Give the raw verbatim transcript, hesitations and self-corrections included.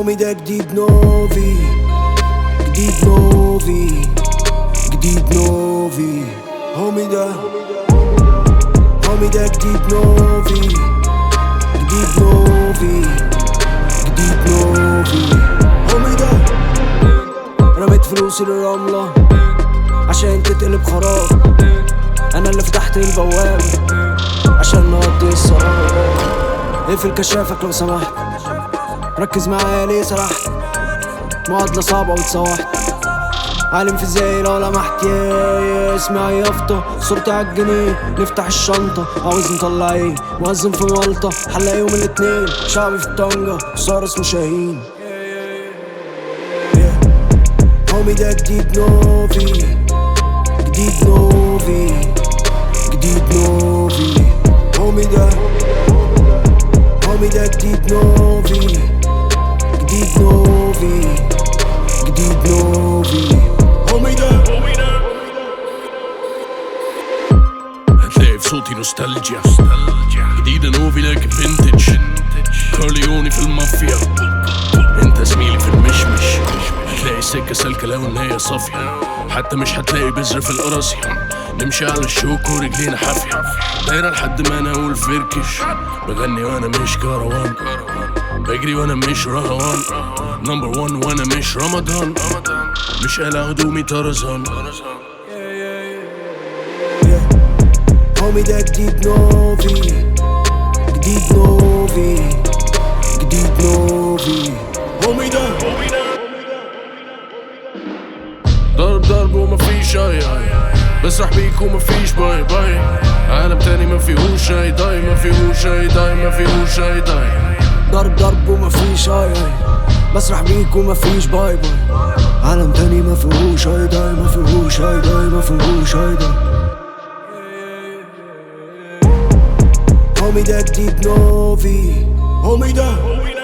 هومي ده جديد نوفي، جديد نوفي، جديد نوفي. هومي ده هومي ده جديد نوفي، جديد نوفي، جديد نوفي. هومي ده رميت فلوسي للرملة عشان تتقلب خراب، انا اللي فتحت البوابة عشان نقضي السراب. اقفل كشافك لو سمحت، ركز معايا ليه سرحت، معادلة صعبة واتسوحت، عالم في ازاي لو لمحت. يا اسمعي يافطة صورتي عالجنيه، نفتح الشنطة عاوز نطلع ايه، مؤذن في مالطة حلقة يوم الاتنين، شعبي في طنجة صار اسمه شاهين. هومي ده جديد نوفي، جديد نوفي، جديد نوفي. هومي ده هومي ده جديد نوفي، جديد نوفي، جديد نوفي. هومي ده هتلاقي في صوتي نوستالجيا، جديدة نوفي لكن فينتج، كارليوني في المافيا، انت زميلي في المشمش. هتلاقي السكة سالكة لو ان هي صافية، حتى مش هتلاقي بذر في القراصية. نمشي على الشوك ورجلينا حافية، دايرة لحد ما انا اقول فركش. بغني وانا مش كروان، بجري وانا مش رهوان، نمبر وان وانا مش رمضان، مش قلع هدومي طرزان. هومي ده جديد نوفي، جديد نوفي، جديد نوفي. هومي ده ضرب ضرب ومفيش اي اي، بسرح بيك ومفيش باي باي، عالم تاني مفيهوش اي داي، مفيهوش اي داي، مفيهوش اي داي. ضرب ضرب ومفيش اي اي، بسرح بيك ومفيش باي باي، عالم تاني مفيهوش اي داي، مفيهوش اي داي، مفيهوش اي داي. هومي ده جديد نوفي، هومي ده